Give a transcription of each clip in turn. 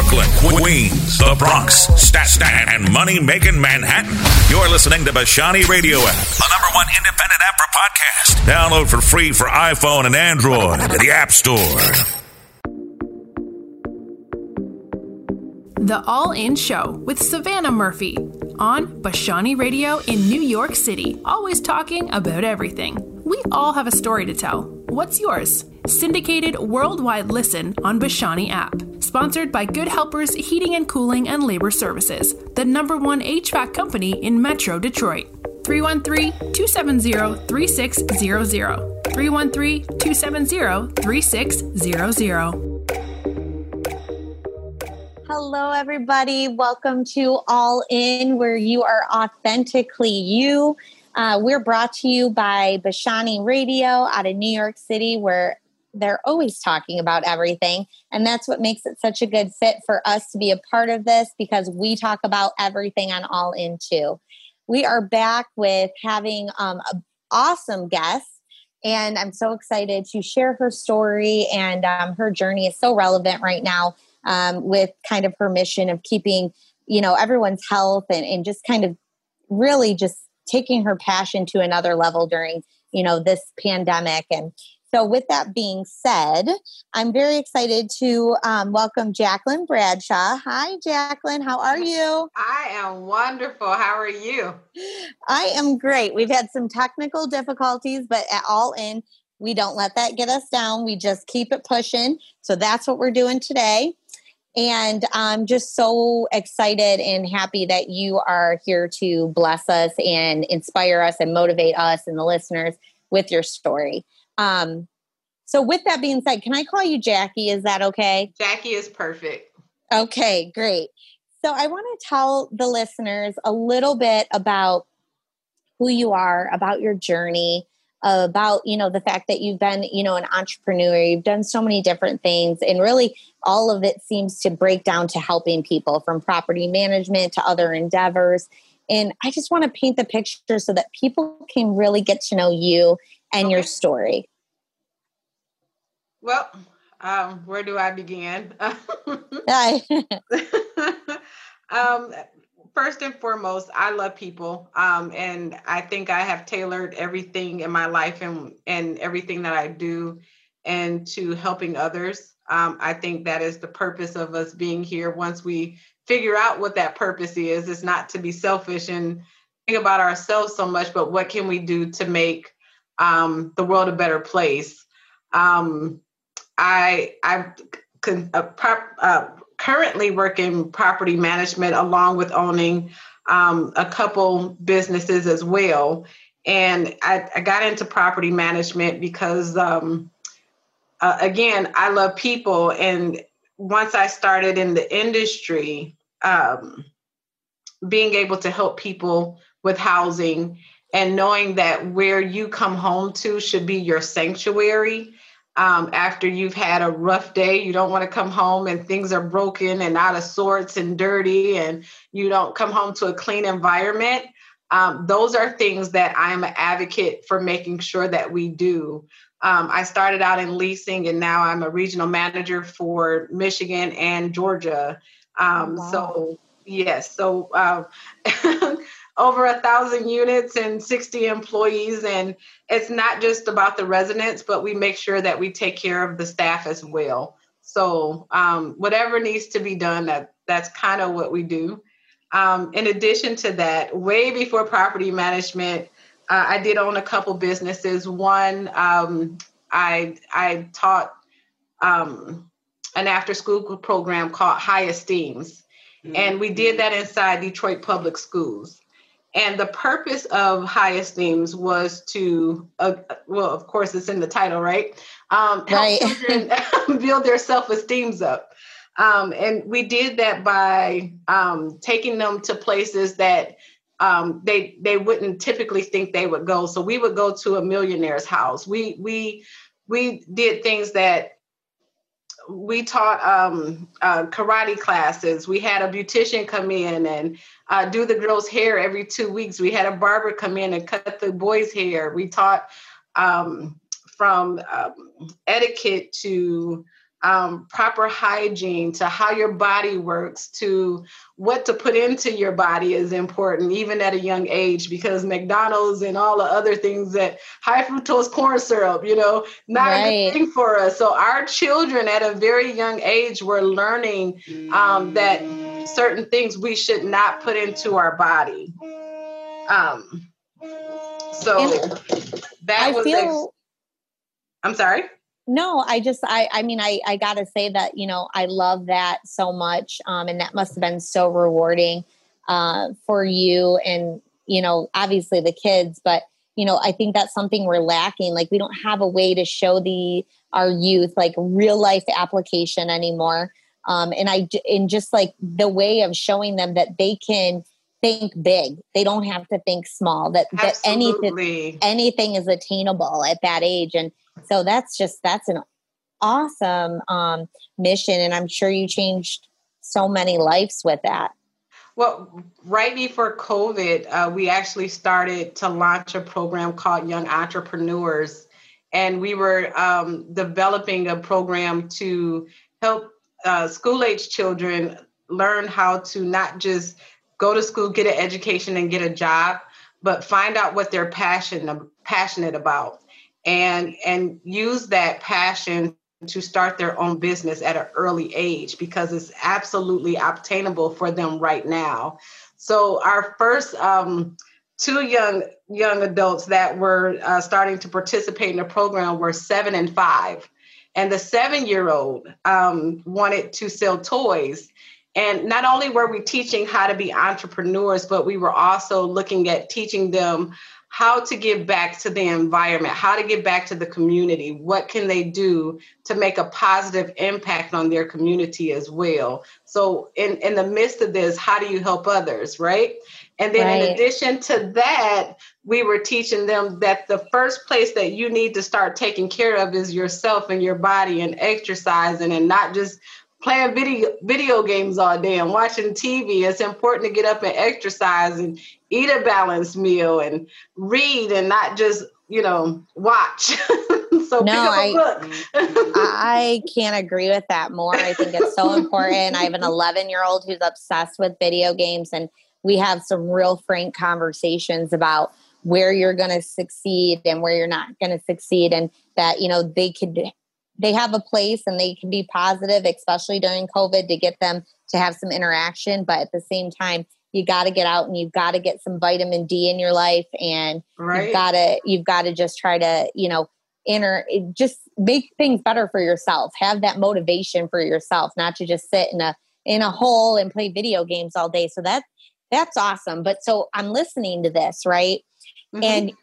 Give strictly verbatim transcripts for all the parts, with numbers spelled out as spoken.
Brooklyn, Queens, the Bronx, Staten, and money-making Manhattan. You're listening to Bashani Radio app, the number one independent app for podcasts. Download for free for iPhone and Android at the App Store. The All In Show with Savannah Murphy on Bashani Radio in New York City. Always talking about everything. We all have a story to tell. What's yours? Syndicated worldwide listen on Bashani app. Sponsored by Good Helpers Heating and Cooling and Labor Services, the number one H V A C company in Metro Detroit. three one three, two seven zero, three six zero zero. three one three, two seven zero, three six zero zero. Hello, everybody. Welcome to All In, where you are authentically you. Uh, we're brought to you by Bashani Radio out of New York City, where they're always talking about everything. And that's what makes it such a good fit for us to be a part of this, because we talk about everything on All In too. We are back with having um, an awesome guest. And I'm so excited to share her story. And um, her journey is so relevant right now. Um, with kind of her mission of keeping, you know, everyone's health and, and just kind of really just taking her passion to another level during, you know, this pandemic. And so with that being said, I'm very excited to um, welcome Jacqueline Bradshaw. Hi, Jacqueline. How are you? I am wonderful. How are you? I am great. We've had some technical difficulties, but at All In, we don't let that get us down. We just keep it pushing. So that's what we're doing today. And I'm just so excited and happy that you are here to bless us and inspire us and motivate us and the listeners with your story. Um, so with that being said, can I call you Jackie? Is that okay? Jackie is perfect. Okay, great. So I want to tell the listeners a little bit about who you are, about your journey, about, you know, the fact that you've been, you know, an entrepreneur, you've done so many different things, and really all of it seems to break down to helping people, from property management to other endeavors. And I just want to paint the picture so that people can really get to know you and okay. your story. Well, um, where do I begin? um, First and foremost, I love people. Um, and I think I have tailored everything in my life and, and everything that I do into helping others. Um, I think that is the purpose of us being here. Once we figure out what that purpose is, it's not to be selfish and think about ourselves so much, but what can we do to make um, the world a better place? Um, I, I've uh, prop, uh, currently work in property management along with owning um, a couple businesses as well. And I, I got into property management because, um, uh, again, I love people. And once I started in the industry, um, being able to help people with housing and knowing that where you come home to should be your sanctuary. Um, after you've had a rough day, you don't want to come home and things are broken and out of sorts and dirty, and you don't come home to a clean environment. Um, those are things that I'm an advocate for making sure that we do. Um, I started out in leasing, and now I'm a regional manager for Michigan and Georgia. Um, wow. So, yes, so uh, over a thousand units and sixty employees. And it's not just about the residents, but we make sure that we take care of the staff as well. So um, whatever needs to be done, that that's kind of what we do. Um, in addition to that, way before property management, uh, I did own a couple businesses. One, um, I, I taught um, an after-school program called High Esteems. Mm-hmm. And we did that inside Detroit Public Schools. And the purpose of High Esteems was to, uh, well, of course, it's in the title, right? Um, help right. children build their self-esteems up. Um, and we did that by um, taking them to places that um, they they wouldn't typically think they would go. So we would go to a millionaire's house. We we we did things that we taught um, uh, karate classes. We had a beautician come in and uh, do the girls' hair every two weeks. We had a barber come in and cut the boys' hair. We taught um, from um, etiquette to um, proper hygiene, to how your body works, to what to put into your body is important, even at a young age, because McDonald's and all the other things that high fructose corn syrup, you know, not right. a good thing for us. So our children at a very young age were learning um, that certain things we should not put into our body. Um, so and that I was, feel, ex- I'm sorry. No, I just, I, I mean, I, I got to say that, you know, I love that so much. Um, and that must have been so rewarding, uh, for you and, you know, obviously the kids, but, you know, I think that's something we're lacking. Like, we don't have a way to show the, our youth, like, real life application anymore. Um, and I, and just like the way of showing them that they can think big. They don't have to think small, that, that anything, anything is attainable at that age. And so that's just, that's an awesome um, mission. And I'm sure you changed so many lives with that. Well, right before COVID, uh, we actually started to launch a program called Young Entrepreneurs. And we were um, developing a program to help uh, school-age children learn how to not just go to school, get an education and get a job, but find out what they're passionate, passionate about. And and use that passion to start their own business at an early age, because it's absolutely obtainable for them right now. So our first um, two young young adults that were uh, starting to participate in the program were seven and five. And the seven-year-old um, wanted to sell toys. And not only were we teaching how to be entrepreneurs, but we were also looking at teaching them how to give back to the environment, how to give back to the community. What can they do to make a positive impact on their community as well? So in, in the midst of this, how do you help others, right? And then right. in addition to that, we were teaching them that the first place that you need to start taking care of is yourself and your body, and exercising, and not just playing video video games all day and watching T V. It's important to get up and exercise and eat a balanced meal and read, and not just, you know, watch. So no, pick up a I, book. I can't agree with that more. I think it's so important. I have an eleven-year-old who's obsessed with video games, and we have some real frank conversations about where you're going to succeed and where you're not going to succeed, and that, you know, they could they have a place and they can be positive, especially during COVID, to get them to have some interaction. But at the same time, you got to get out and you've got to get some vitamin D in your life, and right. you've got to, you've got to just try to, you know, inner, just make things better for yourself. Have that motivation for yourself, not to just sit in a, in a hole and play video games all day. So that, that's awesome. But so I'm listening to this, right? Mm-hmm. And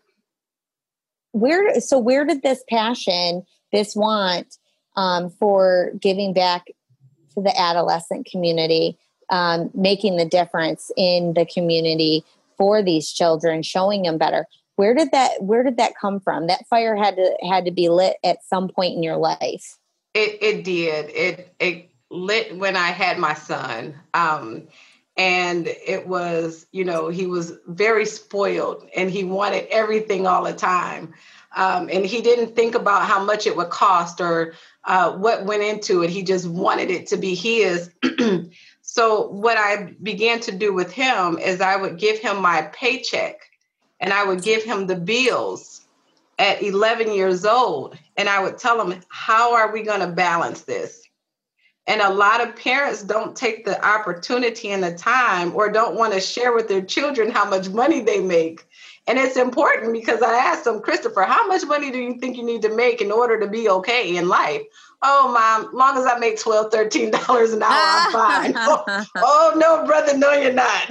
where, so where did this passion, this want um, for giving back to the adolescent community, um, making the difference in the community for these children, showing them better, where did that, where did that come from? That fire had to, had to be lit at some point in your life. It, it did. It, it lit when I had my son. Um, and it was, you know, he was very spoiled and he wanted everything all the time. Um, and he didn't think about how much it would cost or uh, what went into it. He just wanted it to be his. So what I began to do with him is I would give him my paycheck and I would give him the bills at eleven years old. And I would tell him, how are we going to balance this? And a lot of parents don't take the opportunity and the time, or don't want to share with their children how much money they make. And it's important, because I asked them, Christopher, how much money do you think you need to make in order to be okay in life? Oh, Mom, long as I make twelve dollars, thirteen dollars an hour, I'm fine. oh, oh, no, brother, no, you're not.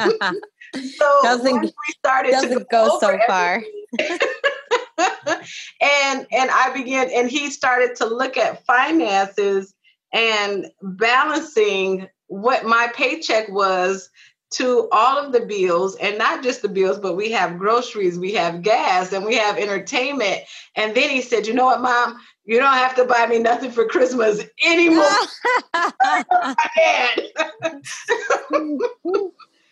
So doesn't, once we started doesn't to go, go so far. and and I began, and he started to look at finances and balancing what my paycheck was to all of the bills, and not just the bills, but we have groceries, we have gas, and we have entertainment. And then he said, you know what, Mom, you don't have to buy me nothing for Christmas anymore. My dad.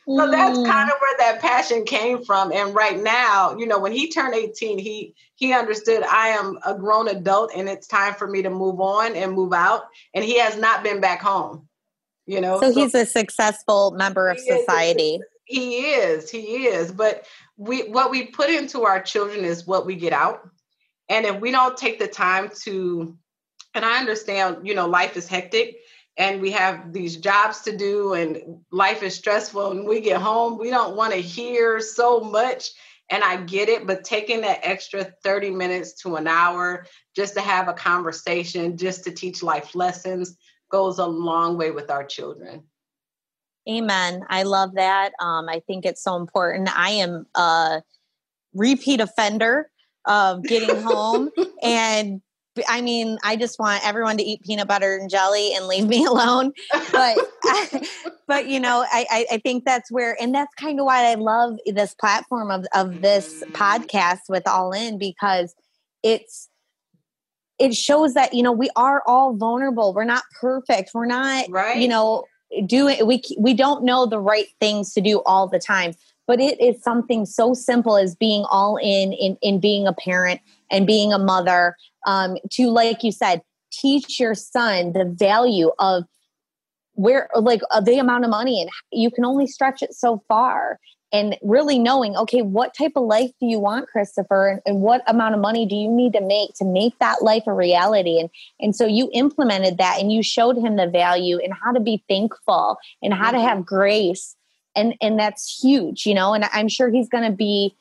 So that's kind of where that passion came from. And right now, you know, when he turned eighteen, he he understood I am a grown adult and it's time for me to move on and move out. And he has not been back home, you know. So, so he's a successful member of society. Is, he is, he is. But we what we put into our children is what we get out. And if we don't take the time to, and I understand, you know, life is hectic. And we have these jobs to do and life is stressful and we get home, we don't want to hear so much. And I get it, but taking that extra thirty minutes to an hour just to have a conversation, just to teach life lessons goes a long way with our children. Amen. I love that. Um, I think it's so important. I am a repeat offender of getting home and I mean, I just want everyone to eat peanut butter and jelly and leave me alone. But, but you know, I, I think that's where, and that's kind of why I love this platform of, of this podcast with All In, because it's, it shows that, you know, we are all vulnerable. We're not perfect. We're not, right. you know, doing, we, we don't know the right things to do all the time. But it is something so simple as being all in, in, in being a parent and being a mother, um, to, like you said, teach your son the value of where, like uh, the amount of money, and you can only stretch it so far. And really knowing, okay, what type of life do you want, Christopher? And, and what amount of money do you need to make to make that life a reality? And, and so you implemented that and you showed him the value and how to be thankful and how mm-hmm. to have grace. And and that's huge, you know, and I'm sure he's going to be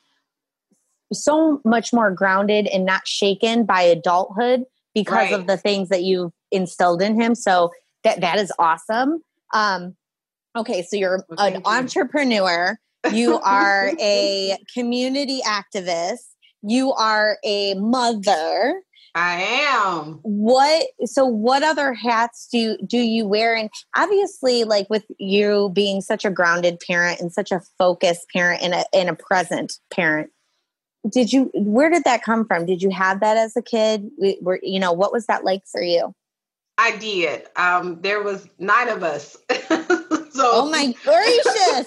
so much more grounded and not shaken by adulthood because right. of the things that you've instilled in him. So that that is awesome. Um, okay, so you're well, an you. entrepreneur. You are a community activist. You are a mother. I am. What, so what other hats do, do you wear? And obviously, like with you being such a grounded parent and such a focused parent and a, and a present parent, did you, where did that come from? Did you have that as a kid? Were, you know, what was that like for you? I did. Um, there was nine of us. So, oh my gracious.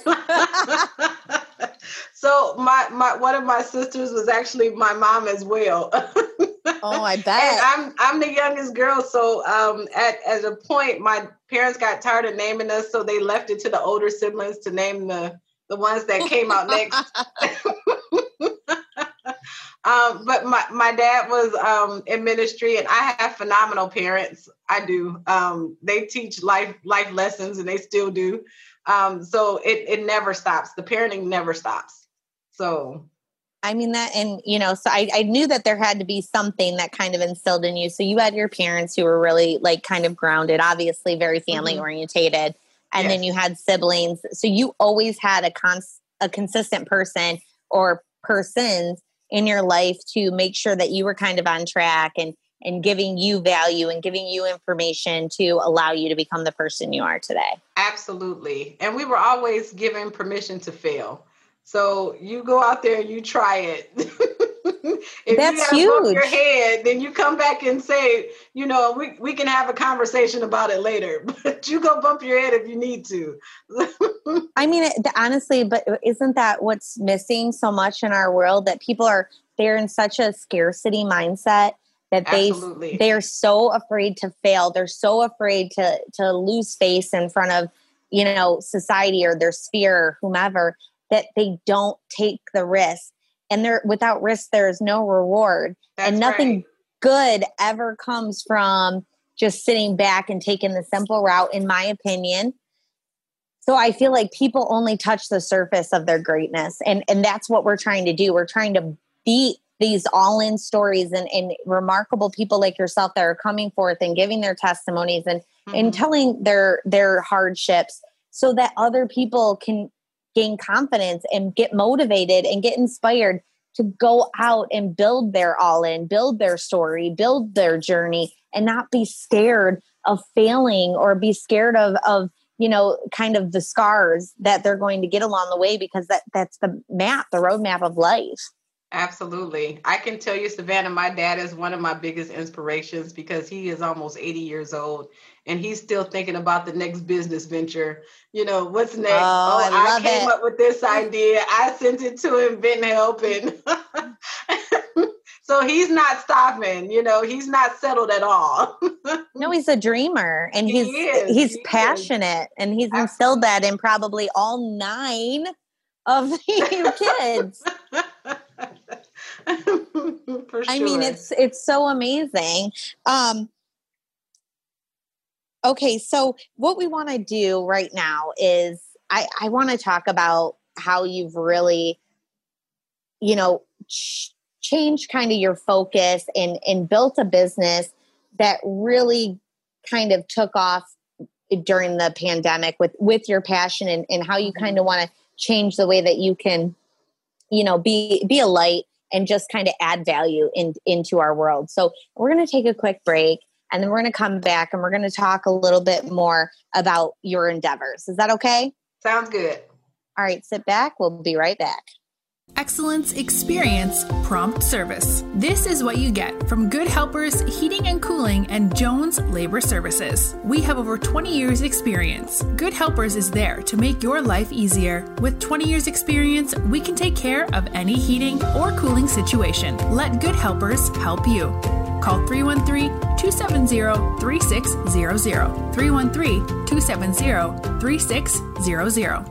So my, my, one of my sisters was actually my mom as well. Oh, I bet. And I'm I'm the youngest girl, so um, at at a point, my parents got tired of naming us, so they left it to the older siblings to name the the ones that came out next. um, but my my dad was um, in ministry, and I have phenomenal parents. I do. Um, they teach life life lessons, and they still do. Um, so it it never stops. The parenting never stops. So. I mean that, and you know, so I, I knew that there had to be something that kind of instilled in you. So you had your parents who were really like kind of grounded, obviously very family mm-hmm. orientated. And yes. then you had siblings. So you always had a cons a consistent person or persons in your life to make sure that you were kind of on track and, and giving you value and giving you information to allow you to become the person you are today. Absolutely. And we were always given permission to fail. So you go out there and you try it. If That's you huge. Bump your head, then you come back and say, you know, we, we can have a conversation about it later. But you go bump your head if you need to. I mean, it, honestly, but isn't that what's missing so much in our world? That people are, they're in such a scarcity mindset that they Absolutely. they are so afraid to fail. They're so afraid to to lose face in front of, you know, society or their sphere or whomever, that they don't take the risk. And there, without risk, there is no reward. That's and nothing right. good ever comes from just sitting back and taking the simple route, in my opinion. So I feel like people only touch the surface of their greatness. And, and that's what we're trying to do. We're trying to beat these all-in stories and, and remarkable people like yourself that are coming forth and giving their testimonies and, mm-hmm. and telling their, their hardships so that other people can gain confidence and get motivated and get inspired to go out and build their all in, build their story, build their journey, and not be scared of failing or be scared of, of, you know, kind of the scars that they're going to get along the way, because that that's the map, the roadmap of life. Absolutely. I can tell you, Savannah, my dad is one of my biggest inspirations because he is almost eighty years old and he's still thinking about the next business venture. You know, what's next? Oh, I I love came it. up with this idea. I sent it to him, been helping. So he's not stopping, you know, he's not settled at all. No, he's a dreamer and He he's is, he's he passionate and he's instilled that in probably all nine of you kids. For sure. I mean, it's it's so amazing. Um, okay, so what we want to do right now is I, I want to talk about how you've really, you know, ch- changed kind of your focus and, and built a business that really kind of took off during the pandemic with, with your passion and, and how you kind of want to change the way that you can, you know, be, be a light and just kind of add value in, into our world. So we're going to take a quick break and then we're going to come back and we're going to talk a little bit more about your endeavors. Is that okay? Sounds good. All right, sit back. We'll be right back. Excellence, experience, prompt service. This is what you get from Good Helpers Heating and Cooling and Jones Labor Services. We have over twenty years experience. Good Helpers is there to make your life easier. With twenty years experience, we can take care of any heating or cooling situation. Let Good Helpers help you. Call three one three, two seven zero, three six zero zero. three one three, two seven zero, three six zero zero.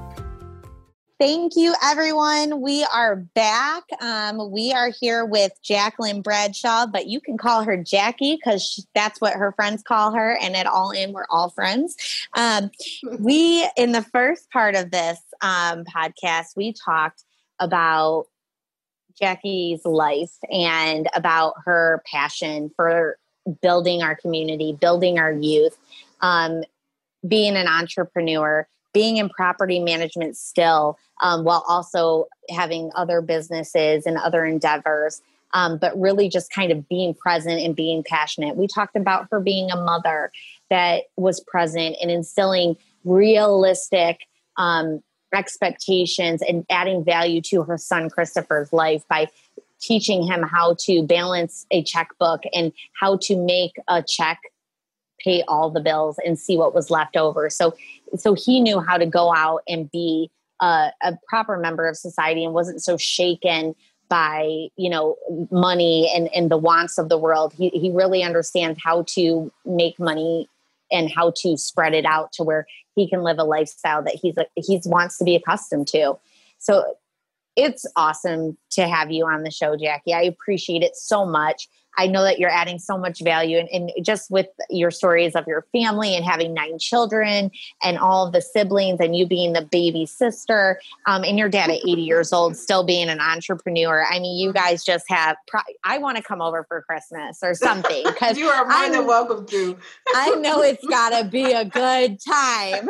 Thank you, everyone. We are back. Um, we are here with Jacqueline Bradshaw, but you can call her Jackie because that's what her friends call her. And at All In, we're all friends. Um, we, in the first part of this um, podcast, we talked about Jackie's life and about her passion for building our community, building our youth, um, being an entrepreneur, being in property management still, um, while also having other businesses and other endeavors, um, but really just kind of being present and being passionate. We talked about her being a mother that was present and instilling realistic um, expectations and adding value to her son Christopher's life by teaching him how to balance a checkbook and how to make a check pay all the bills and see what was left over. So, so he knew how to go out and be a, a proper member of society and wasn't so shaken by, you know, money and, and the wants of the world. He, he really understands how to make money and how to spread it out to where he can live a lifestyle that he's like, he's wants to be accustomed to. So it's awesome to have you on the show, Jackie. I appreciate it so much. I know that you're adding so much value and, and just with your stories of your family and having nine children and all of the siblings and you being the baby sister um, and your dad at eighty years old, still being an entrepreneur. I mean, you guys just have, pro- I want to come over for Christmas or something. Because you are more I'm, than welcome to. I know it's gotta be a good time.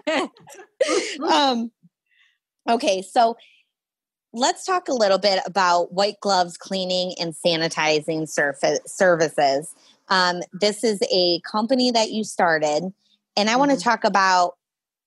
um, okay. So let's talk a little bit about White Gloves Cleaning and Sanitizing surface, Services. Um, this is a company that you started, and I mm-hmm. want to talk about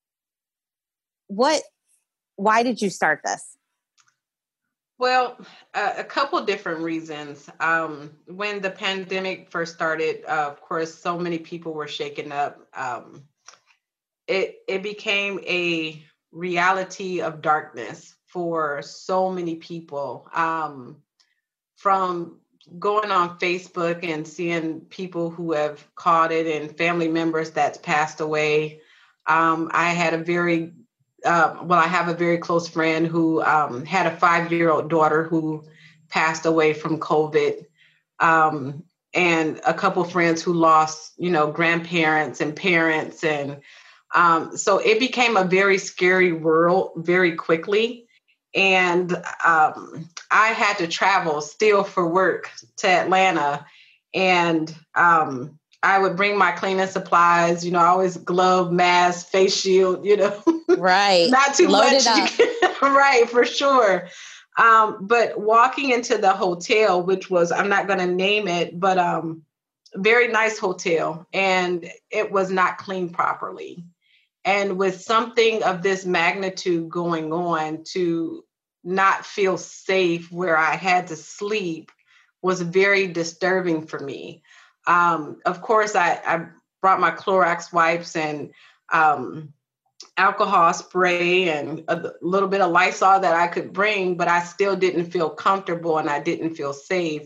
what, why did you start this? Well, uh, a couple different reasons. Um, when the pandemic first started, uh, of course, so many people were shaken up. Um, it it became a reality of darkness for so many people, um, from going on Facebook and seeing people who have caught it and family members that's passed away. Um, I had a very, uh, well, I have a very close friend who um, had a five-year-old daughter who passed away from COVID, um, and a couple friends who lost, you know, grandparents and parents. And um, so it became a very scary world very quickly. And um, I had to travel still for work to Atlanta. And um, I would bring my cleaning supplies, you know, always glove, mask, face shield, you know. Right. Not too Loaded much. up. Right, for sure. Um, but walking into the hotel, which was, I'm not going to name it, but um, very nice hotel. And it was not cleaned properly. And with something of this magnitude going on, to not feel safe where I had to sleep was very disturbing for me. Um, of course, I, I brought my Clorox wipes and um, alcohol spray and a little bit of Lysol that I could bring, but I still didn't feel comfortable and I didn't feel safe.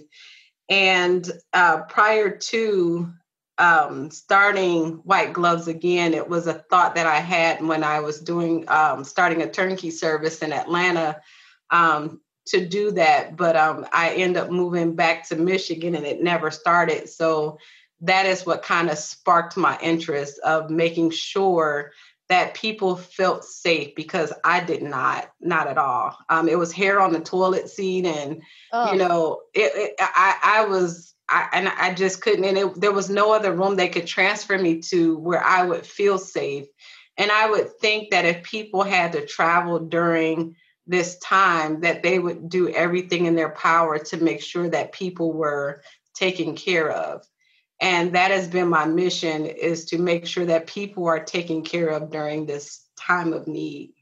And uh, prior to um, starting White Gloves again, it was a thought that I had when I was doing um, starting a turnkey service in Atlanta um, to do that. But um, I ended up moving back to Michigan and it never started. So that is what kind of sparked my interest of making sure that people felt safe, because I did not, not at all. Um, it was hair on the toilet seat, and oh. you know, it, it, I, I was, I, and I just couldn't. And it, there was no other room they could transfer me to where I would feel safe. And I would think that if people had to travel during this time, that they would do everything in their power to make sure that people were taken care of. And that has been my mission, is to make sure that people are taken care of during this time of need.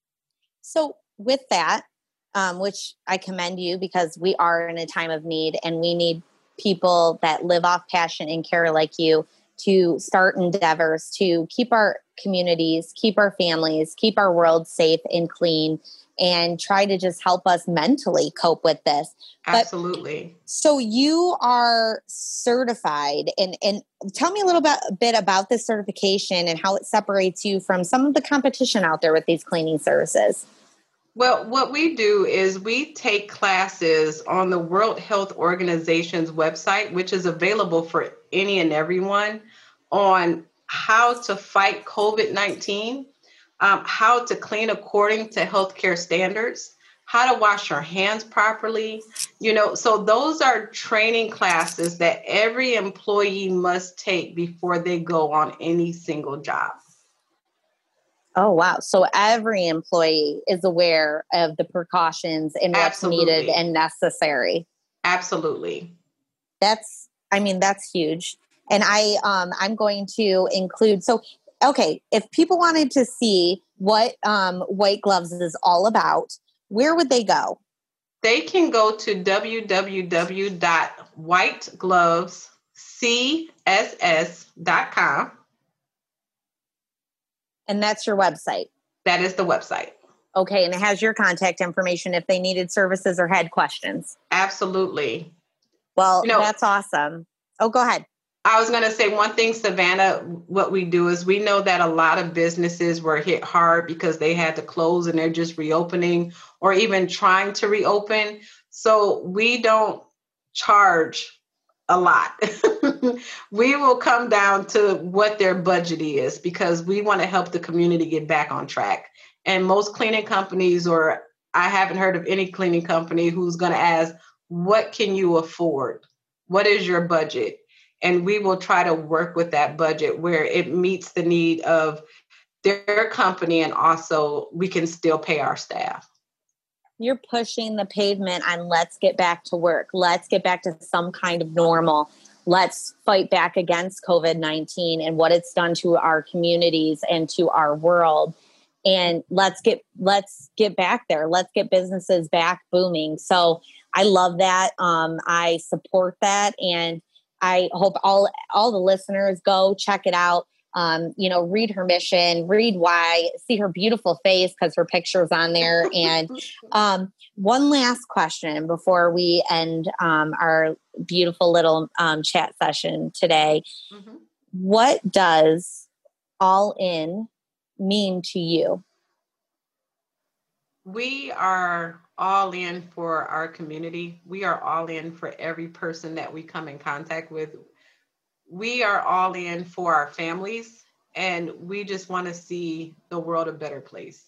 So with that, um, which I commend you, because we are in a time of need and we need people that live off passion and care like you to start endeavors to keep our communities, keep our families, keep our world safe and clean, and try to just help us mentally cope with this. Absolutely. But, so you are certified, and, and tell me a little bit, bit about this certification and how it separates you from some of the competition out there with these cleaning services. Well, what we do is we take classes on the World Health Organization's website, which is available for any and everyone, on how to fight COVID nineteen. Um, how to clean according to healthcare standards, how to wash your hands properly. You know, so those are training classes that every employee must take before they go on any single job. Oh, wow. So every employee is aware of the precautions and what's Absolutely. needed and necessary. Absolutely. That's, I mean, that's huge. And I, um, I'm going to include, so okay, if people wanted to see what um, White Gloves is all about, where would they go? They can go to w w w dot white gloves c s s dot com. And that's your website? That is the website. Okay, and it has your contact information if they needed services or had questions. Absolutely. Well, you know, that's awesome. Oh, go ahead. I was going to say one thing, Savannah, what we do is we know that a lot of businesses were hit hard because they had to close and they're just reopening or even trying to reopen. So we don't charge a lot. We will come down to what their budget is, because we want to help the community get back on track. And most cleaning companies, or I haven't heard of any cleaning company who's going to ask, what can you afford? What is your budget? And we will try to work with that budget where it meets the need of their company, and also we can still pay our staff. You're pushing the pavement on let's get back to work. Let's get back to some kind of normal. Let's fight back against COVID nineteen and what it's done to our communities and to our world. And let's get let's get back there. Let's get businesses back booming. So I love that. Um, I support that. And I hope all all the listeners go check it out. Um, you know, read her mission, read why, see her beautiful face because her picture's on there. And um, one last question before we end um, our beautiful little um, chat session today. Mm-hmm. What does all in mean to you? We are all in for our community. We are all in for every person that we come in contact with. We are all in for our families, and we just want to see the world a better place.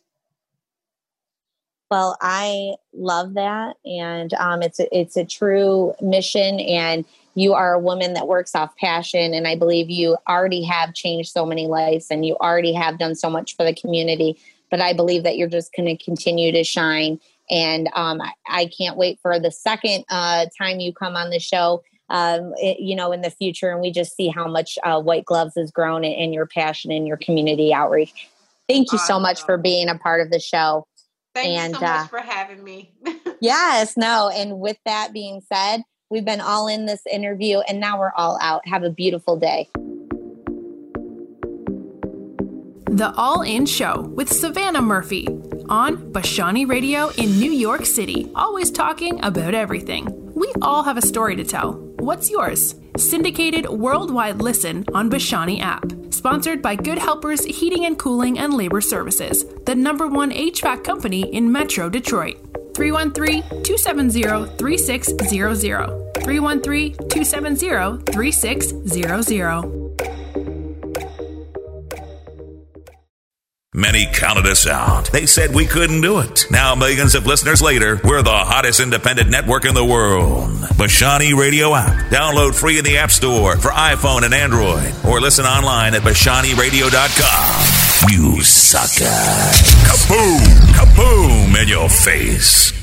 Well, I love that. And um, it's, a, it's a true mission, and you are a woman that works off passion. And I believe you already have changed so many lives, and you already have done so much for the community. But I believe that you're just going to continue to shine. And um, I, I can't wait for the second uh, time you come on the show, um, it, you know, in the future. And we just see how much uh, White Gloves has grown in your passion and your community outreach. Thank you so much for being a part of the show. Thank and, you so much uh, for having me. Yes, no. And with that being said, we've been all in this interview and now we're all out. Have a beautiful day. The All In Show with Savannah Murphy on Bashani Radio in New York City. Always talking about everything. We all have a story to tell. What's yours? Syndicated worldwide listen on Bashani app. Sponsored by Good Helpers Heating and Cooling and Labor Services, the number one H V A C company in Metro Detroit. three one three, two seven zero, three six zero zero. three one three, two seven zero, three six zero zero. Many counted us out. They said we couldn't do it. Now, millions of listeners later, we're the hottest independent network in the world. Bashani Radio app. Download free in the App Store for iPhone and Android. Or listen online at bashani radio dot com. You sucker. Kaboom! Kaboom in your face.